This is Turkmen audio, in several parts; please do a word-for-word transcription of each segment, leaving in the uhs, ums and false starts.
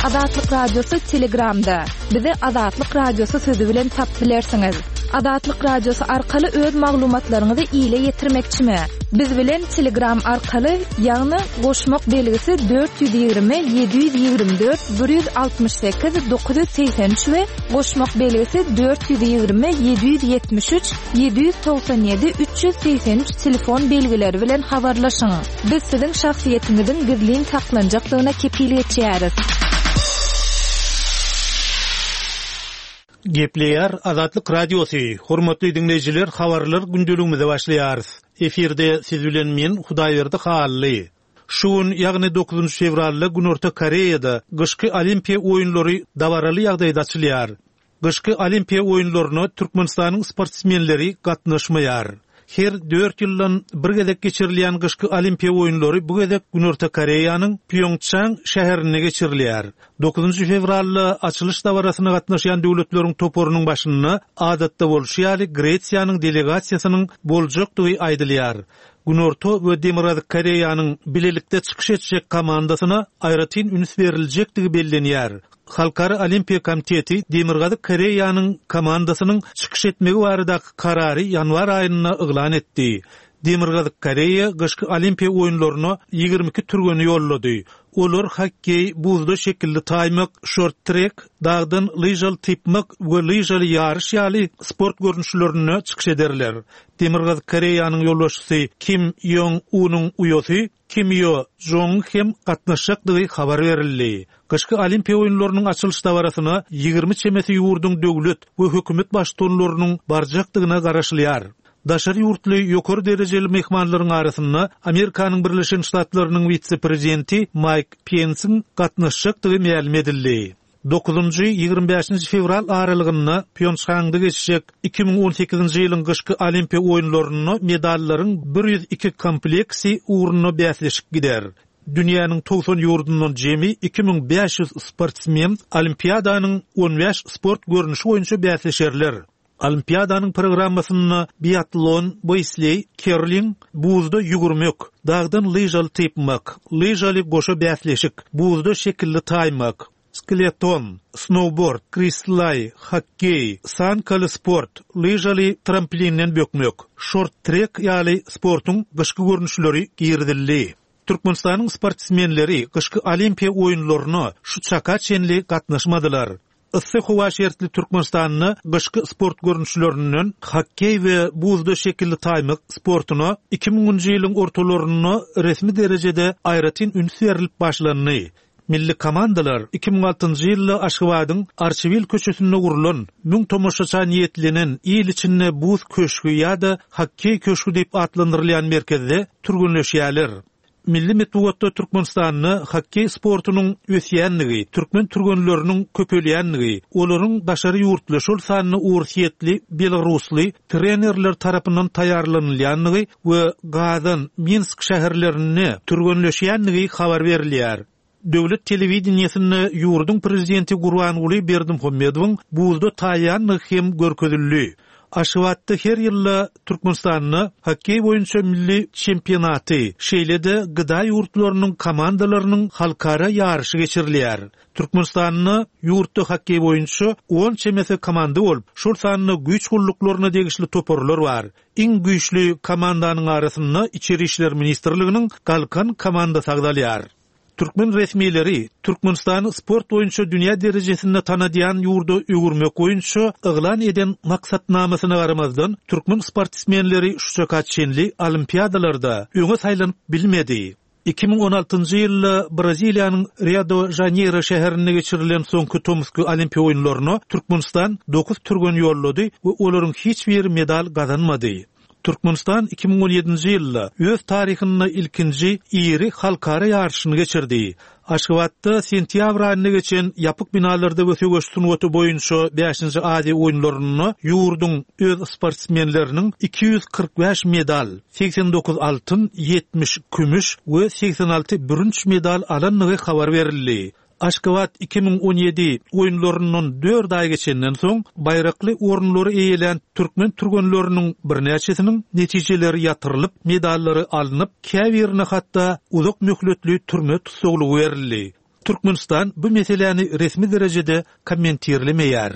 Azatlyk radiosu Telegramda. Bizi Azatlyk radiosu sözü bilen tap bilersiniz. Azatlyk radiosu arkaly öz maglumatlaryňyzy ýyla ýetirmekçimi? Biz bilen Telegram arkaly ýagny goşmak belgisi dört yüz ýygrimi yedi yüz ýygrimi dört bir yüz altmış sekiz dokuz yüz seksen üç we goşmak belgisi dört yüz ýygrimi yedi yüz ýetmiş üç yedi yüz doksan ýedi üç yüz seksen üç telefon belgileri bilen habarlaşyň. Biz siziň şahsiýetiňiziň gizliň saklanjaklygyna kepillik etýäris. Gepleýär Azatlyk radiosu. Hormatly dinleýijiler, habarlar gündeligimize başlaýarys. Eferde siz bilen men Hudaýberdi Hally. Şuun ýagny dokuzunçy fevralda Günorta Koreýada gyşky olimpiýa oýunlary dabaraly ýagdaýda açylýar. Gyşky olimpiýa oýunlaryna Türkmenistanyň sportsmenleri gatnaşmaýar. Her dört ýyldan bir gezek geçirilýän gyşky olimpiýa oýunlary bu gezek Günorta Koreýanyň Pyeongchang şäherinde geçirilýär. dokuzunçy fevralda açylış dabarasyna gatnaşan döwletleriň toporunyň başyna adatda bolşy ýaly Gretsiýanyň delegasiýasynyň boljakdygy aýdylýar. Günorta we Demirgaz Koreýanyň bilelikde çykyş etjek komandasyna aýratyn üns beriljekdigi bellenýär. Halkara Olimpiya Komiteti Demirgaz Koreýanyň komandasynyň çykyş etmegi baradaky karary ýanwar aýyna yglan etdi. Demirgaz Koreýa gyşky olimpiya oýunlaryna ýygrimi iki türgeni ýollady. Olar hokkey, buzda şekilli taymak, short track, dağdan lyjal tipmak we lyjal ýarış ýaly sport görnüşlerini çykyş ederler. Demirgaz Koreýanyň ýolbaşçysy Kim Yong-unyň uýasy Kim Yo-jong hem gatnaşjakdygy habar berildi. Gyşky olimpiya oýunlarynyň açylış dabarasyna ýygrimi çemeti ýurdun döwlet we hökümet başçylarynyň barjakdygyna garaşylýar. Daşary ýurtly ýokary derejeli mehmanlaryň arasynda Amerikanyň Birleşen Ştatlarynyň vitse-prezidenti Mike Pence'ň gatnaşjakdygy ma'lum edildi. dokuzunçy ýygrimi beşinçi fevral aralygynda Pyeongchangda geçecek iki bin on sekizinçi ýylyň gyşky olimpiya oýunlaryny medallaryň bir yüz iki kompleksi uğruna bäsleşik gider. Dünýäniň togson ýurdundan jemi iki bin beş yüz sportsmen olimpiadanyň on beş sport görnüşi boýunça bäsleşerler. Olimpiadanyň programmasyna biatlon, bobsleý, curling, buzda ýugurmak, dağdan lyjal tepmak, lyjaly goşa bäsleşik, buzda şekilli taymak, skeleton, snowboard, kristlay, hokkey, sankaly sport, lyjaly tramplinden bökmek, short track ýaly sportuň gyşky görnüşleri girdildi. Türkmenistanyň sportsmenleri gyşky olimpiya oýunlaryna şu çaka çenli gatnaşmadylar. Issy howa şertli Türkmenistanyň gyşky sport görnüşlerinden hokkey we buzda şekilli taymak sportuna iki bin onunçy ýylyň ortalaryna resmi derejede aýratyn üns berilip başlandy. Milli komandalar iki bin altynçy ýylda Aşgabatyň Arçywil köşesinde gurulan müň tomoşaça niýetlenen ýyl içinde buz köşkü ýa-da hokkey köşkü diýip adlandyrylýan merkezde türgünleşýärler. Milli metbuatda Türkmenistanyň hokkey sportunyň ösýänligi, türkmen türgenleriniň köpelýänligi, olaryň daşary ýurtly şol sanyny ursiýetli Belarusly trenerler tarapyndan taýýarlanylýanlygy we Gazan, Minsk şäherlerini türgenleşýänligi habar berilýär. Döwlet telewizionyny ýurdun prezidenti Gurbanuly Berdimuhammedowyň buzda taýýanlygy hem görkezildi. Aşgabatda her ýylla Türkmenistanyň hokkey boýunça milli çempionaty, şeýlede gyda ýurtlarynyň komandalarynyň halkara ýarşy geçirilýär. Türkmenistanyň ýurtda hokkey boýunça on çemeti komanda bolup, şol sanyny güýç gullyklaryna degişli toporlar bar. Iň güýçli komandanyň arasynda İçeri işler ministrliginiň galkan komanda sagdalýar. Türkmen resmileri Türkmenistan sport boýunça dünýä derejesinde tanadýan ýurda ýugurmak boýunça yglan eden maksatnamasyna garamazdan türkmen sportsmenleri şu çaka çenli olimpiadalarda öňe saýlanyp bilmedi. iki bin on altyncı ýylda Braziliýanyň Rio de Janeiro şäherinde geçirilen soňky Tomsky olimpiýa oýunlaryna Türkmenistan dokuz türgen ýollady we olaryň hiç bir medal gazanmady. Türkmenistan iki bin on ýedinçi ýylda öz taryhyna ilkinji iri halkara ýarşyny geçirdi. Aşgabatda sentýabr aýynda geçen ýapyk binalarda götürgüç sunwaty boýunça beşinçi Aziýa oýunlaryny ýurdun öz sportsmenleriniň iki yüz kırk beş medal, seksen dokuz altyn, yetmiş kümüş we seksen alty bürünç medal alanlygy habar berildi. Aşgabat iki bin on ýedi oýunlarynyň dört ay geçenden soň baýrakly orunlary eýelen türkmen türgenleriniň birnäçesiniň netijeleri ýatyrylyp, medallary alınıp, käbirine hatda uzak möhletli türme tutsaglygy berildi. Türkmenistan bu meseleni resmi derecede kommentirlemeýär.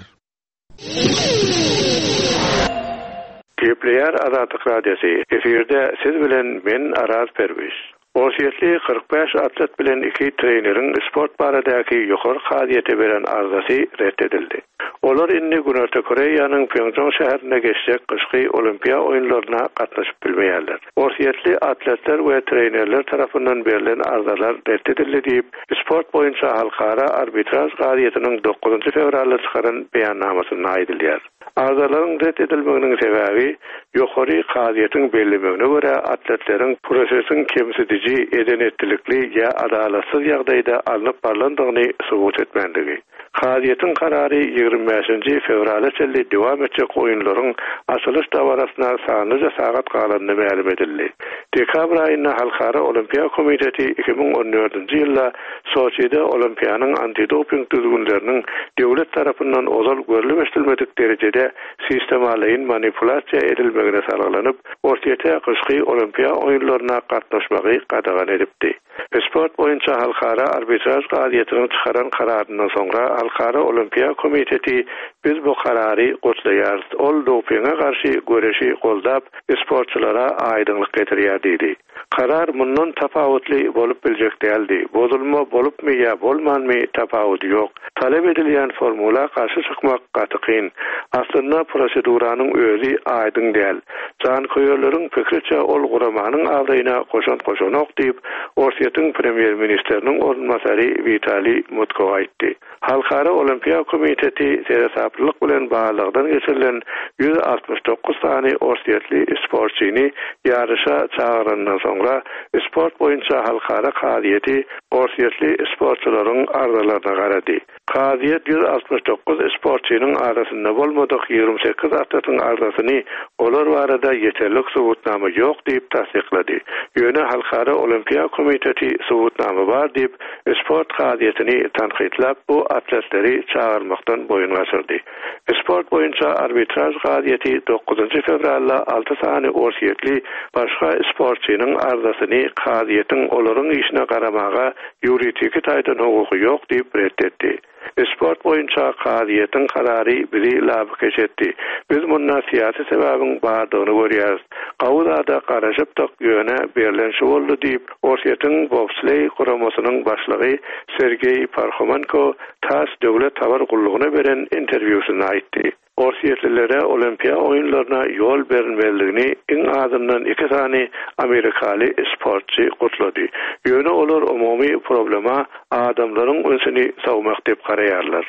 Kepler Azatlyk Radiosu efirde siz bilen men Araz Perwiz. Osiyetli kırk beş atlet bilen iki trenerin sport baradaki yukarı kadiyete veren arzası reddedildi. Olar inni Günörtü Koreýanyň Pyeongchang şäherine geçecek kışky olimpiya oyunlarına katnaşyp bilmeýärler. Osiyetli atletler we trenerler tarapyndan berilen arzalar reddedildi diýip sport boýunça halkara arbitraj kadiyetiniň dokuzunçy fevralda çykaran beýannamasyna aýdylýar. Arzaların reddedilmeginiň sebebi ýokary kadiyetiň bellemegine görä atletleriň prosesin kemsitici, edenetlikli ýa adalatsyz ýagdaýda alınıp barlandygyny subut etmendigi. Kadiyetin kararı ýygrimi beşinji fevralda çelli dowam etjek oýunlaryň açylış dawrasyna sanyja sagat galanyny ma'lum edildi. Dekabr aýyna Halkara Olimpiya Komiteti iki bin on dördünçi ýylda Soçida Olimpiyanyň antidoping düzgünleriniň döwlet tarapyndan ozal görülmedik derecede sistemalaryň manipulasiýa edilmegine saralanyp, ortaýa kışky olimpiya oýunlaryna gatnaşmagy gadagan edipdi. Sport boýunça halkara arbitraj gaýetiniň çykaran kararyndan soňra Halkara Olimpiya Komiteti biz bu karary gotlaýar. Ol dopinga garşy göreşi goldap sportçulara aýdynlyk getirýär diýdi. Karar mundan tapawutly bolup biljek däldi. Bozulma bolupmy ýa bolmanmy tapawuty ýok. Talep edilýän formula garşy çykmak gatykyn. Aslynda proseduranyň özü aýdyn däl. Jan koýarlaryň pikirçe ol guramanyň aldyna koşan koşanok diýip Orsiýetiň premier ministeriniň ornmasary Vitali Mutko aýtdy. Halkara Olimpiya Komiteti serhesaplyk bilen bağlygdan geçirilen yüz altmış dokuz tane orsiýetli sportçyny ýarışa çağırandan soňra sport boýunça halkara kadiyeti orsiýetli sportçylaryň arzalarına garady. Kadiyet yüz altmış dokuz sportçynyň arasynda bolmadyk ýygrimi sekiz atletyň arzasyny olar barada ýeterlik subutnama ýok diýip tasdiklady. Ýöne Halkara Olimpiya Komiteti subutnama bar diýip sport kadiyetini tanqidlap bu atletleri çağırmaktan boyun gasırdı. Sport boyunca arbitraj kadiyeti dokuzunçy fevralda altı sany orsiýetli başga sportçynyň arzasyny kadiyetin olaryň işine garamaga ýuridik taýdan hukuky ýok diýip reddetdi. Sport boýunça kadiyetin karary bizi labyk geçetdi. Biz mundan siýasy sebäbiň bardygyny görýäris. Gawuda garaşypdyk ýöne berilen şu boldy diýip orsiýetiň bobsley guramasynyň başlygy Sergey Parkhomenko tas döwlet tabar gullugyna beren interwýusyna aýtdy. Orsiýetlilere olimpiya oýunlaryna ýol berilmeligini iň azyndan iki tane Amerikaly sportçy gutlady. Ýöne olar umumy problema adamlaryň öňsini sawmak diýip garaýarlar.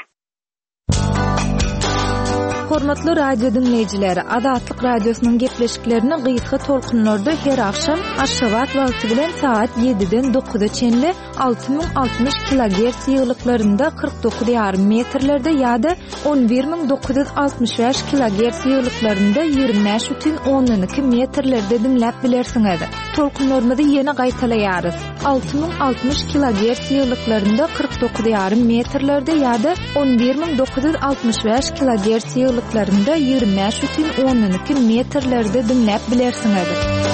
Hormatly radio dinleyijileri, Azatlyk radiosynyň gepleşiklerini gysga tolkunlarda her akşam Aşgabat wagty bilen saat ýediden dokuza çenli altı ming altmış kilohertz ýyglyklarynda kırk dokuz ýarym metrlerde ýa-da on bir ming dokuz yüz altmış beş kilohertz ýyglyklarynda ýygrimi beş бүтүн oňdan iki metrlerde dinläp bilersiňiz. Tolkunlarymyzy ýene gaýtalaýarys. altı ming altmış kilohertz ýyglyklarynda kırk dokuz ýarym metrlerde ýa-da on bir ming dokuz yüz altmış beş kilohertz ýyglyklarynda ýygrimi beş бүтүн oňdan iki metrlerde dinläp bilersiňiz.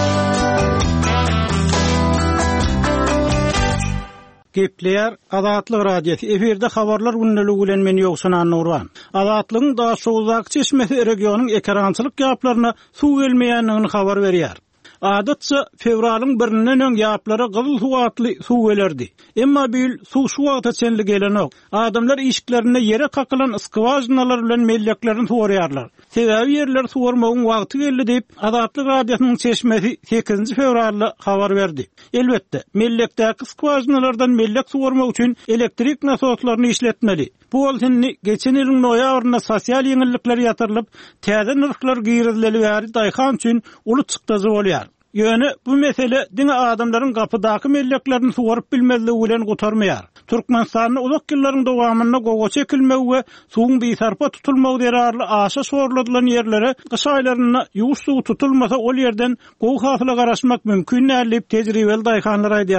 Gepleýär Azatlyk radiosu eferde habarlar günneligi bilen men ýoksunan Nurwan. Azatlygyň da Şowzak çeşmesi regionyň ekrançylyk ýaplaryna suw gelmeýändigini habar berýär. Adatça fevralyň birinden öň ýaplary gyzyl suwatly suw gelerdi. Emma bu ýyl suw şu wagta çenli gelenok. Adamlar işiklerine yere kakylan skvajnalar bilen melleklerini suwarýarlar. Sebebi ýerler suwarmagyň wagty geldi diýip Azatlyk radiosynyň çeşmesi sekizinçi fevralda habar berdi. Elbetde mellekdäki skvajnalardan mellek suwarmak üçin elektrik nasoslaryny işletmeli. Bu bolsynny geçen ýylyň noýabryna sosial ýeňillikler ýatyrylyp, täze nyrklar girizleli bäri daýhan üçin uly çykdazy bolýar. Ýöne bu mesele diňe adamlaryň gapydaky melleklerini suwaryp bilmezligi bilen gutarmaýar. Türkmenistanyň uzak ýyllaryň dowamynda gogo çekilmegi we suwuň beýsarpa tutulmagy derarly aşa sorladylan ýerlere gyş aýlaryna ýuwş suw tutulmasa ol ýerden gowy hasla garaşmak mümkin näme diýip tejribeli daýhanlar aýdýarlar.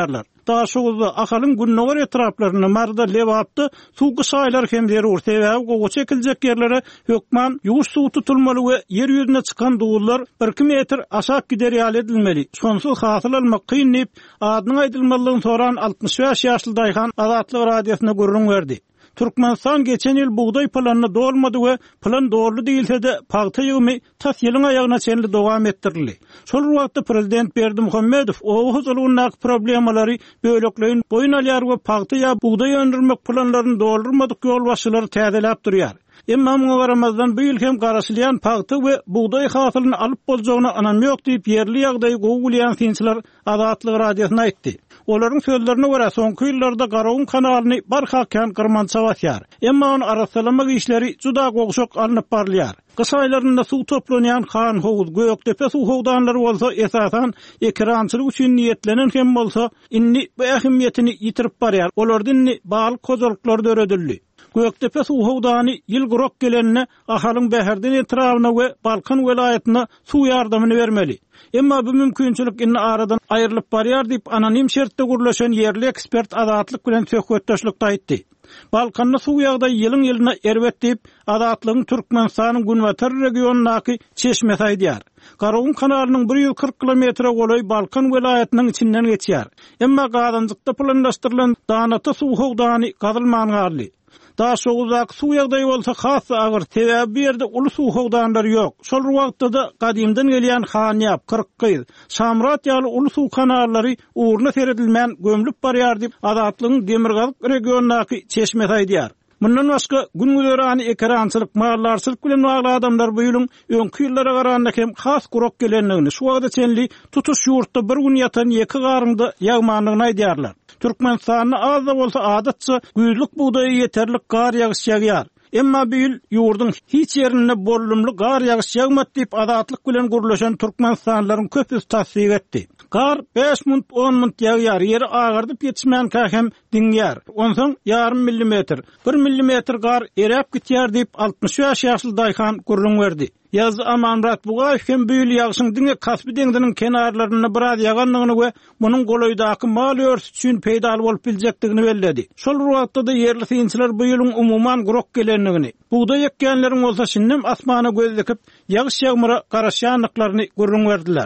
daşygyzda ahalyň günnäger etraplaryny marda lewapdy suw gysaýlar hemleri urtaya gowy çekiljek yerlere hökman ýuwuş suw tutulmaly we yer ýüzüne çykan dowullar bir iki metr aşak gider ýaly edilmeli. Şonsuň hasyl almak kynnyp adyny aýdylmalygyny soran altmış beş ýaşly daýhan Azatlyk radiosyna gurrun berdi. Türkmenistan geçen yıl buğday planını dolmadı ve plan doğru değilse de paýta ýygymy tas ýylyň aýagyna çenli dowam etdirildi. Şol wagtda prezident Berdimuhammedow o huzurlugyň problemalary bölekleýin boyun alýar we paýta ýa buğday öndürmek planlaryny doldurmadyk ýol başlary täzeläp durýar. Emma muňa garamazdan bu ýyl hem garaşylýan paýta we buğday hasylyny alyp boljagyna anam ýok diýip ýerli ýagdaýy gowulýan synçylar Azatlyk radiosyna aýtdy. Olaryň sözlerine görä soňky ýyllarda Garawun kanalyny barhakyan gyrmança basýar. Emma onu arasalamak işleri juda gogşok alınıp barlýar. Kış aýlarynda suw toplanýan Xan Howuz, Göktepe suw howdanlary bolsa esasan ekrançylyk üçin niýetlenen hem bolsa inni bu ähmiýetini ýitirip barýar. Olardan balyk kozalyklar döredildi. Göktepe suw howdany ýyl gurok gelenine ahalyň bäherden etrawyna we Balkan welaýatyna suw ýardamyny bermeli. Emma bu mümkinçilik inni aradan aýrylyp barýar diýip anonim şertde gurlaşan ýerli ekspert Azatlyk bilen söhbetdeşlikde aýtdy. Balkanda suw ýagdaý ýylyň ýylyna erwet diýip Azatlygyň Türkmenistanyň Günwatar regionunaky çeşme saýdýar. Garawun kanalynyň bir ýüz kırk kilometre goloý Balkan welaýatynyň içinden geçýär. Emma gadanjykda planlaşdyrylan Danata suw howdany gazylmanyňarly. Daha soğuzak suw ýagdaýy bolsa has agyr sebäbi ýerde uly suw howdanlary ýok. Şol wagtda da gadymdan gelýän Hanyap, Kyrkkyz, Samrat ýaly uly suw kanallary uğruna seredilmän gömlüp barýar diýip Azatlygyň Demirgazyk regionunaky çeşme saýdýar. Mundan başga günüňerani ekrançylyk, mallarçylyk bilen bagly adamlar bu ýylyň öňki ýyllara garaganda hem has gurok gelenligini, şu wagtda çenli tutuş ýurtda bir gün ýatan ýeki garynda ýagmanlygyny aýdýarlar. Türkmenistanyň az da bolsa adatça güýzlük buğdaýy ýeterlik gar ýagyş ýagýar. Emma bu ýyl ýurdun hiç ýerinde bolumly gar ýagyş ýagmady diýip Azatlyk bilen gurulşan türkmenistanlaryň köpüsi tasdiq etdi. Gar beş mund on mund ýagýar, ýeri agardyp ýetişmän kähem diňýär. Onsoň ýarym millimetr, bir millimetr gar erep gitýär diýip altmış beş ýaşly daýhan gurrun berdi. Yaz Amanrat buga hem büyül ýagşyň diňe Kaspy deňdiniň kenarlaryny biraz ýaganlygyny we munyň goloýdaky mal örs üçin peýdal bolup biljekdigini belledi. Şol wagtda da ýerli synçylar bu ýylyň umumyň gurok gelenligini, buğday ekkenleriň bolsa şinnem asmana göz dikip ýagyş ýagmyra garaşýanlyklaryny gurrun berdiler.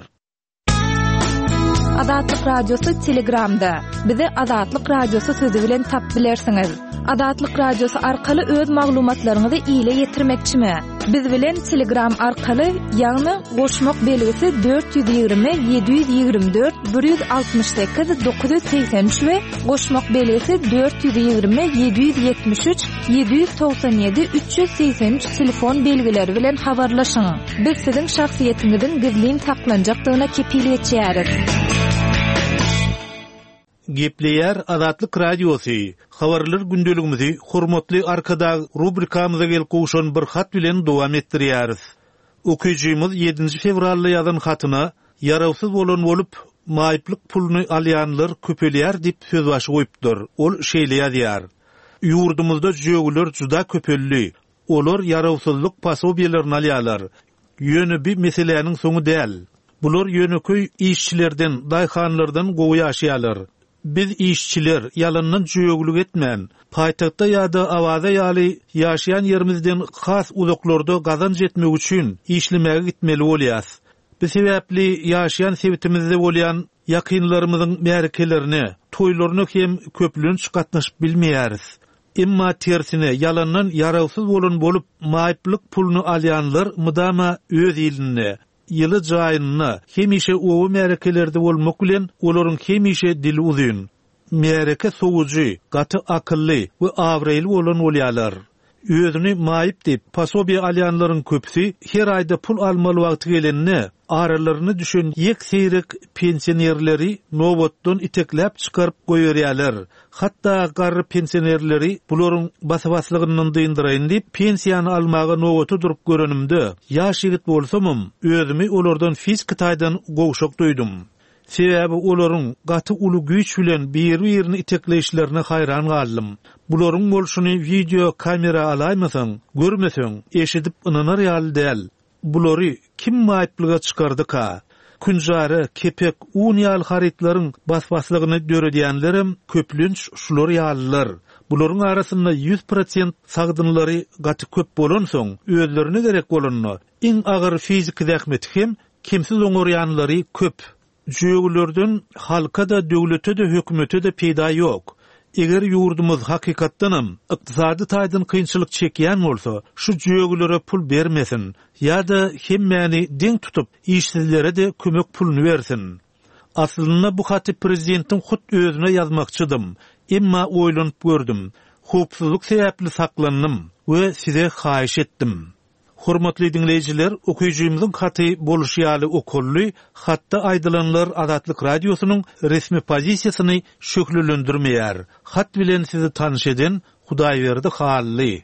Azatlyk radiosu Telegramda. Bizi Azatlyk radiosu sözi bilen tap bilersiňiz. Azatlyk radiosu arkaly öz maglumatlaryňyzy ýyla ýetirmekçimi? Biz bilen Telegram arkaly ýagny goşmak belgisi dört yüz ýygrimi ýedi yüz ýygrimi dört bir yüz altmış sekiz dokuz yüz seksen üç we goşmak belgisi dört yüz ýygrimi ýedi yüz ýetmiş üç ýedi yüz toksan ýedi üç yüz seksen üç telefon belgileri bilen habarlaşyň. Biz siziň şahsiýetiňizin gizlin saklanjakdygyna kepil etýäris. Gepleýär Azatlyk radiosu. Habarlar gündeligimizi hormatly arkada rubrikamyza gelip gowşan bir hat bilen dowam etdirýäris. Okujymyz ýedinji fevralda ýazan hatyna yarawsyz bolan bolup maýyplyk pulny alýanlar köpelýär diýip söz başy goýupdyr. Ol şeýle ýazýar. Ýurdumyzda jögüler juda köpelli. Olar yarawsyzlyk pasobiýelerini alýarlar. Ýöne bir meselenin soňu däl. Bular ýöneköy işçilerden, daýhanlardan gowy ýaşaýarlar. Biz işçiler yalandan jögülük etmän, paýtagtda ýa-da awaza ýaly ýaşaýan ýerimizden has uzaklarda gazanç etmek üçin işlemäge gitmeli bolýas. Bu sebäpli ýaşaýan sebitimizde bolýan ýakynlarymyzyň merkelerini, toýlaryny hem köplüň çykatnaşyp bilmeýäris. Emma tersine yalandan yarawsyz bolan bolup maýyplyk pulny alýanlar mydama öz ýylyny, ýyly jaýyny hemişe owy merekelerde bolmak bilen olaryň hemişe dili uzyn. Mereke soğuji, gaty akylly we awreýli bolan bolýarlar. Özüni maýyp diýip pasobiýa alýanlaryň köpüsi her aýda pul almaly wagty gelenine aralaryny düşen ýek seýrek pensionerleri nowatdan itekläp çykaryp goýarýarlar. Hatda garry pensionerleri bularyň basabaslygynyň dyndyraýyn diýip pensiýany almagy nowaty durup görenimde ýaş ýigit bolsamym özümi olardan fizik taýdan gowşak duýdum. Sebäbi olaryň gaty uly güýç bilen bir-birini itekleýişlerine haýran galdym. Bularyň bolşuny video kamera alaýmasaň, görmeseň, eşidip ynanyr ýaly däl. Bulary kim maýyplyga çykardy ka? künjary, kepek, un ýaly haritlaryň basbaslygyny döredýänlerim köplünç şular ýalylar. Bularyň arasynda yüz prosent sagdynlary gaty köp bolan soň özlerine gerek bolanyny iň agyr fizik zähmeti hem kimsiz oňorýanlary köp. Jüýgülerden halka da, döwlete de, hökümete de peýda ýok. Eger ýurdumyz hakykatdanam ykdysady taýdan kynçylyk çekýän bolsa, şu jüýgülere pul bermesin ýa-da hemmäni deň tutup işsizlere de kömek pulunu bersin. Aslynda bu haty prezidentiň hut özüne ýazmakçydym. Emma oýlanyp gördüm. Howpsuzlyk sebäpli saklannym we size haýyş etdim. Hormatly dinleyijiler, okuyjymyzyň haty boluş ýaly okolly, hatda aýdylanlar Adatlyk radiosynyň resmi pozisiýasyny şöklendirmeýär. Hat bilen sizi tanyş eden Hudaýberdi Hally.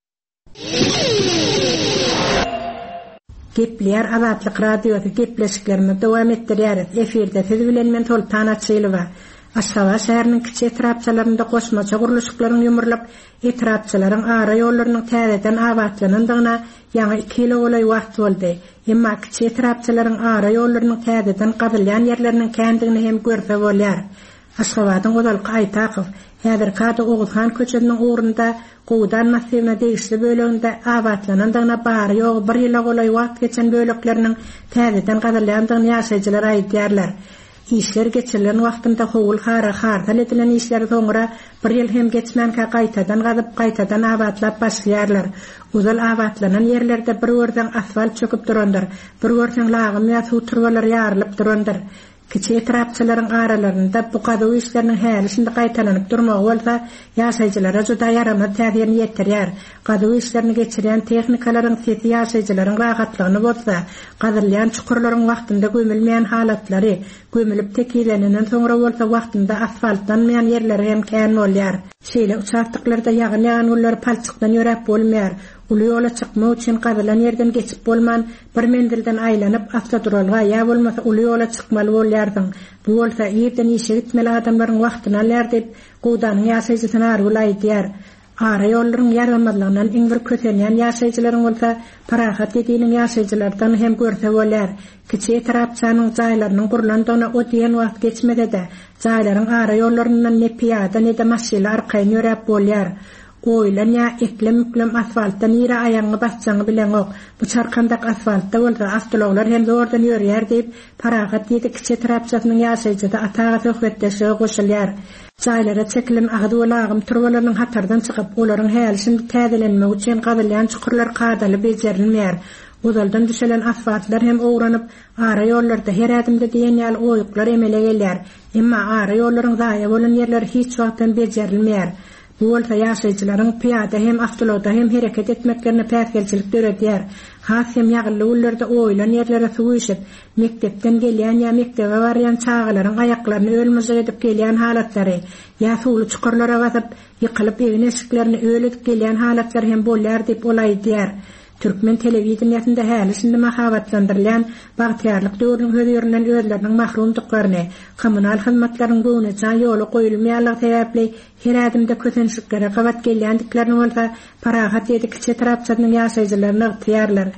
Gepler Adatlyk radiosy gepleşiklerimi dowam etdirýär. Eferde siz bilen men Tolpan Açylywa. Aşgabat şäheriniň kiçik etrapçalarynda goşmaça guruluşyklaryň ýumurlap, etrapçalaryň ara ýollarynyň täzeden abatlanandygyna ýa-ni iki ýyl bolay wagt boldy. Emma kiçik etrapçalaryň ara ýollarynyň täzeden gazylýan ýerleriniň kändigini hem görse bolýar. Aşgabatyň Godalky Aýtakow häzir Kady Oguzhan köçeginiň ugrunda Gowdan masyna degişli böleginde abatlanandygyna bary ýok bir ýyla bolay wagt geçen bölekleriniň täzeden gazylýandygyny ýaşaýjylar aýdýarlar. İşler geçirilen wagtynda howul hara hardan edilen işler soňra bir ýyl hem geçmänkä gaýtadan gazyp gaýtadan abatlap başlaýarlar. Uzal abatlanan ýerlerde bir görden asfalt çöküp durandyr, bir görden lagym ýa suw turbalary ýarylyp durandyr. Kiçik etrapçalaryň aralarynda bu gady işleriniň hälisinde gaýtalanyp durmagy bolsa, ýaşaýjylara juda ýaramaz täsir ýetirýär. Gady işlerini geçirýän tehnikalaryň sesi ýaşaýjylaryň rahatlygyny bolsa, gazylýan çukurlaryň wagtynda gömülmeýän halatlary, gömülip tekilenenden soňra bolsa wagtynda asfaltlanmaýan ýerleri hem kän bolýar. Şeýle uçakdyklarda ýagan-ýagan gullar palçykdan ýörep bolmaýar. Uly ýola çykmak üçin gazylan ýerden geçip bolman bir mendilden aýlanyp avtodrolga ýa bolmasa uly ýola çykmaly bolýardyň. Bu bolsa ýerden işe gitmeli adamlaryň wagtyny alýar diýip Gowdanyň ýaşaýjysyna argulaýdýar. Ara ýollaryň ýaramalygynyň iň bir kötenýän ýaşaýjylaryň bolsa, parahat dediğiniň ýaşaýjylardan hem görse bolýar. Kiçik etrapçanyň jaýlarynyň gurulandygyna o diýen wagt geçmede de, jaýlaryň ara ýollaryndan ne piýada ne de maşyna arkaýyn ýörep bolýar. Oýlan ýa eklem üklem asfaltdan ýere aýaňy basjaňy bilen ok. Bu çarkandak asfaltda bolsa avtologlar hem zordan ýörýär diýip parahat diýdi kiçik etrapçanyň ýaşaýjyda ataga söhbetdeşe goşulýar. Jaýlara çekilen agdy ulagym turbalaryň hatardan çykyp, olaryň hälisini täzelenmek üçin gazylýan çukurlar gadaly bejerilmeýär. Uzaldan düşelen asfaltlar hem owranyp, ara ýollarda her adymda diýen ýaly oýuklar emele gelýär. Emma ara ýollaryň zaýa bolan ýerler hiç wagtdan bejerilmeýär. Bu bolsa ýaşaýjylaryň piýada hem avtologda hem hereket etmeklerine päsgelçilik döredýär. Has hem ýagly ullarda oýlan ýerlere suw işip, mektepden gelýän ýa mektebe barýan çağalaryň aýaklaryny ölmüze edip gelýän halatlary, ýa suwly çukurlara basyp, ýykylyp evin eşiklerini öledip gelýän halatlar hem bolýar diýip olaýdýar. Türkmen telewizionyasynda hälisinde mahabatlandyrylýan bagtyarlyk döwrüň höýürinden özleriniň mahrumdyklaryny, kommunal hyzmatlaryň göwnüçän ýoly goýulmaýanlygy sebäpli her adymda kötenşiklere gabat gelýändiklaryny bolsa, parahat ýedik kiçik etrapçanyň ýaşaýjylaryny ygtyýarlar.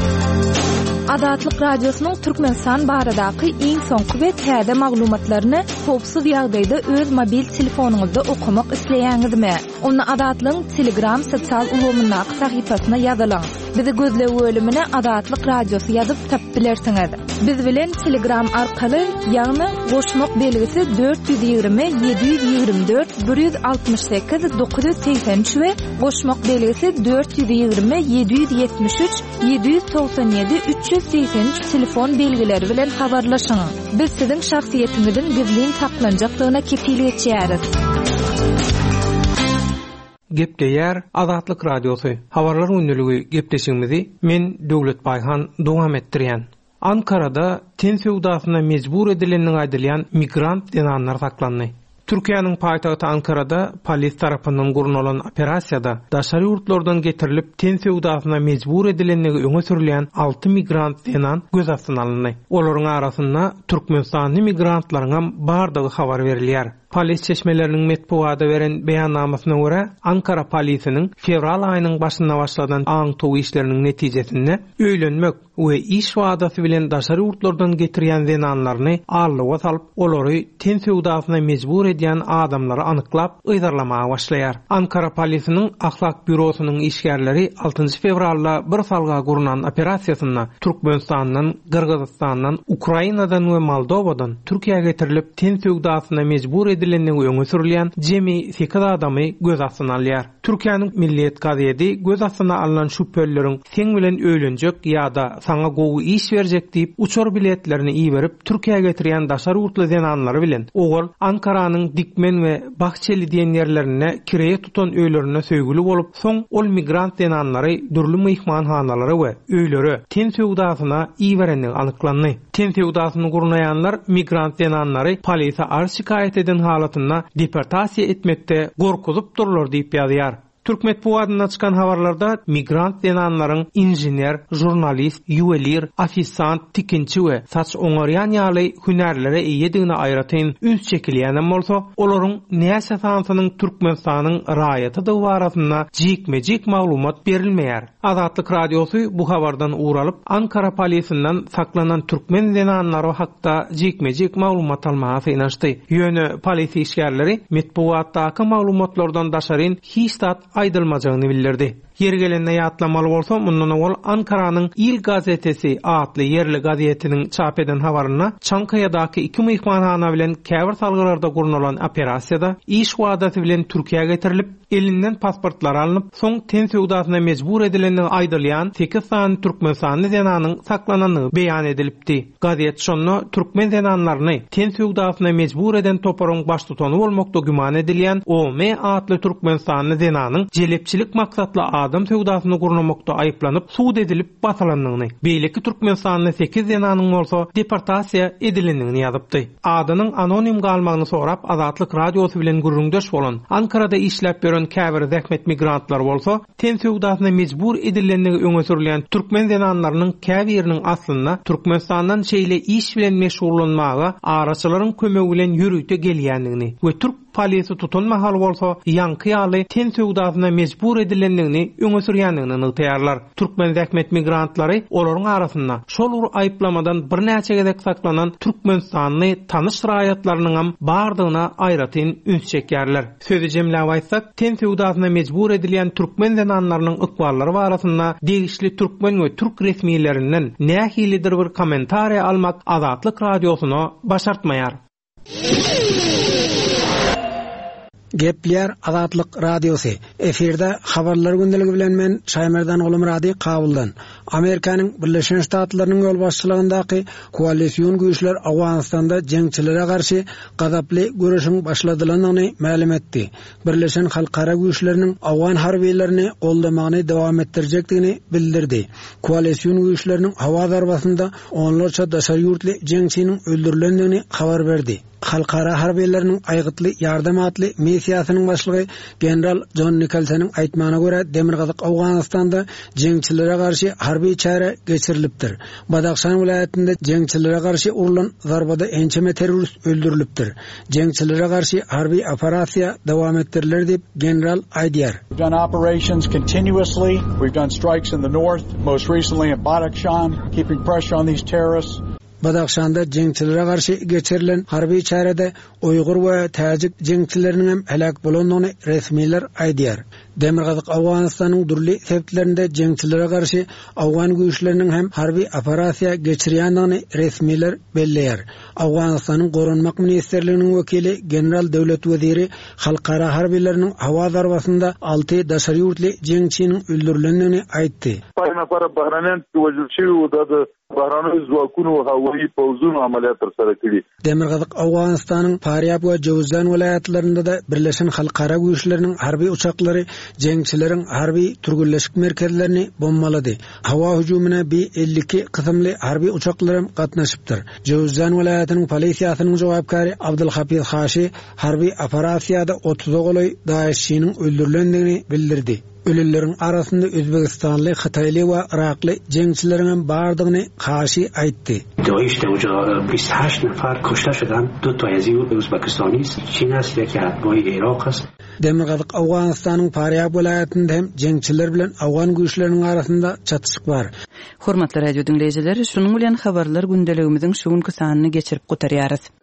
Adatlyk radiosynyň Türkmenistan baradaky iň soňky we täze maglumatlaryny howpsuz ýagdaýda öz mobil telefonuňyzda okumak isleýäňizmi? Onu Adatlyň Telegram sosial ulgamyna sahypasyna ýazylaň. Bizi gözlep bölümine Adatlyk radiosy ýazyp tapyp bilersiňiz. Biz bilen Telegram arkaly, ýagny goşmak belgisi dört yüz ýygrimi yedi yüz ýygrimi dört bir yüz altymyş sekiz dokuz yüz seksen üç we goşmak belgisi dört yüz ýygrimi yedi yüz ýetmiş üç yedi yüz toksan ýedi üç yüz seksen üç telefon belgileri bilen habarlaşyň. Biz siziň şahsiýetiňizin gizlin saklanjaklygyna kepillik etýäris. Gepleýär Adatlyk radiosy. Habarlar öňlügi gepleşigimizi men Döwlet Baýhan dowam etdirýän. Ankara'da ten sewdasyna mejbur edilenden aýdylýan migrant denanlar saklandy. Türkiýanyň paýtagty Ankara'da polis tarapyndan gurulan operasiýada daşary ýurtlardan getirilip ten sewdasyna mejbur edilenligi öňe sürilýän alty migrant denan göz astyna alındy. Olaryň arasynda Türkmenistanyň migrantlaryň bardygy habar berilýär. Polis çeşmelerinin metbuada veren beýannamasyna görä, Ankara polisiniň fevral aýynyň başynda başladan aňtow işleriniň netijesinde öýlenmek we iş wadasy bilen daşary urtlardan getirýän zenanlaryny arlyga salyp, olary ten sewdasyna mejbur edýän adamlary anyklap, ýydarlamaga başlaýar. Ankara polisiniň ahlak bürosynyň işgärleri altynjy fevralda bir salga gurunan operasiýasyna Türkmenistandan, Kırgızstandan, Ukrainadan we Moldowadan Türkiýeге getirilip ten sewdasyna mejbur edilenini öňe sürilýän jemi sekiz adamy göz astyna alýar. Türkiýanyň Milliýet gazieti göz astyna alynan şüphelleriň sen bilen öýlenjek ýa-da saňa gowy iş berjek diýip uçur biletlerini iýerip Türkiýeге getirýän daşary urtly zenanlary bilen ogul Ankaranyň Dikmen we Bahçeli diýen ýerlerine kireýe tutan öýlerine söýgüli bolup, soň ol migrant zenanlary dürli mehmanhanalary we öýlere ten sewdasyna iýerenini anyklandy. Ten sewdasyny gurnaýanlar migrant zenanlary polisa arz şikayet eden halatynda deportasiýa etmekde gorkuzyp durlar diýip ýazýar. Türk metbuatyna çykan habarlarda migrant zenanlaryň injener, jurnalist, ýuwelir, ofisant, tikinçi we saç oňarýan ýaly hünärlere eýedigine aýratyn üns çekilýän bolsa, olaryň näçe sanynyň Türkmenistanyň raýaty dowarasyna jikme-jik maglumat berilmeýär. Azatlyk radiosu bu habardan uğralyp Ankara polisinden saklanan Türkmen zenanlary hakda jikme-jik maglumat almagy synaşdy. Ýöne polis işgärleri metbuatdaky maglumatlardan daşaryn hiçtat aýdylmajagyny bildirdi. Yer gelende ýatlamaly bolsa, mundan ol Ankaranyň İl gazetesi adly yerli gazetiniň çap eden habaryna Çankaýadaky iki mehmanhana bilen käbir salgylarda gurulan operasiýada iş wadasy bilen Türkiýeге getirilip, elinden pasportlar alınıp, soň ten sewdasyna mejbur edilenini aýdylýan sekiz sany Türkmenistan zenanyň saklananyny beýan edilipdi. Gazet şonu Türkmen zenanlaryny ten sewdasyna mejbur eden toparyň baş tutany bolmakda güman edilýän O M adly Türkmenistan zenanyň jelepçilik maksatly adam sewdasyny gurnamakda aýyplanyp, suud edilip basalandygyny, beýleki Türkmenistanyň sekiz zenanyň bolsa deportasiýa edilendigini ýazypdy. Adynyň anonim galmagyny sorap Azatlyk radiosu bilen gurrundaş bolan Ankarada işläp beren käbir zähmet migrantlar bolsa, ten sewdasyna mejbur edilendigi öňe sürilýän Türkmen zenanlarynyň käbiriniň aslynda Türkmenistandan şeýle iş bilen meşgullanmaga araçylaryň kömegi bilen ýürüýte gelýändigini we Türk polisi tutunma hal bolsa, ýanky ýaly ten sewdasyna mejbur edilendigini öňe sürýändigini ýaýarlar. Türkmen zähmet migrantlary olaryň arasynda şol ur aýplamadan bir näçe gezek saklanan Türkmenistanyny tanyş raýatlarynyň hem bardygyna aýratyn üns çekýärler. Sözü jemläp aýtsak, ten sewdasyna mejbur edilýän Türkmen zenanlarynyň ykballary barasynda degişli Türkmen we Türk resmiýetlerinden nähilidir bir kommentariýa almak Azatlyk radiosyna başartmaýar. Gepler Azatlyk radiosu. Efirde habarlar gündəligi bilen men Şaýmerdan Olum Radi Kabuldan. Amerikanyň Birleşen Ştatlarynyň ýol başçylygyndaky koalisiýon güýçler Awganistanda jeňçilere garşy gazaply görüşiň başladylygyny ma'lum etdi. Birleşen halkara güýçleriniň Awgan harbiýlerini goldamagyny dowam etdirjekdigini bildirdi. Koalisiýon güýçleriniň hawa zarbasynda onlarça daşary ýurtly jeňçiniň öldürilendigini habar berdi. Halkara harbiýleriniň aýgytly ýardam atly missiýasynyň başlygy general John Nicholsonyň aýtmagyna görä Demirgazyk Awganistanda jeňçilere garşy harbiy çara geçirilipdir. Badakhşan vilayetinde jeňçilere garşy urulan zarbada ençeme terrorist öldürilipdir. Jeňçilere garşy harbiy operasiýa dowam ettirilir diýip general aýdýar. We've done operations continuously. We've done strikes in the north, most recently in Badakhshan, keeping pressure on these terrorists. Badakhşanda jeňçilere garşy geçirilen harbiy çarada Uygur we Täjik jeňçileriniň hem helak bolandygyny resmiýetler aýdýar. Demirgazyk Awganistanyň durly sebeplerinde jeňçilere garşy Awgan güýçleriniň hem harbiy operasiýa geçirýändigini resmiýetler belleýär. Awganistanyň Gorunmak ministrliginiň wekili general döwlet weziri halkara harbiýleriniň hawa zarbasynda alty daşary ýurtly jeňçiniň öldürilendigini aýtdy. Demirgazyk Awganistanyň Faryab we Jowzjan vilayatlarynda da Birleşen Halkara güýçleriniň harbiy uçaklary jeňçileriň harbiy türgülleşik merkezlerini bombalady. Hawa hüjumuna bir elli iki kysymly harbiy uçaklary gatnaşypdyr. Jowzjan vilayatynyň polisiýasynyň jogapkary Abdulhafiz Haşy harbiy operasiýada otuz ogly daişçiniň öldürilendigini bildirdi. Ölülerin arasında Özbekistanly, Xitayly we Irakly jeňçileriniň bardygyny karşı aýtdy. Doýuşda uja بیست و هشت نفر کشته شدن. دو تا از این ازبکستانی است، چین است، یکی از عراق است. Demirgazyk Awganystanyň Faryab welaýatynda hem jeňçiler bilen Awgan güýçleriniň arasynda çatışyk bar. Hormatly radio dinleýijiler, şunuň bilen habarlar gündeligimiziň şu günkü sanyny geçirip gotarýarys.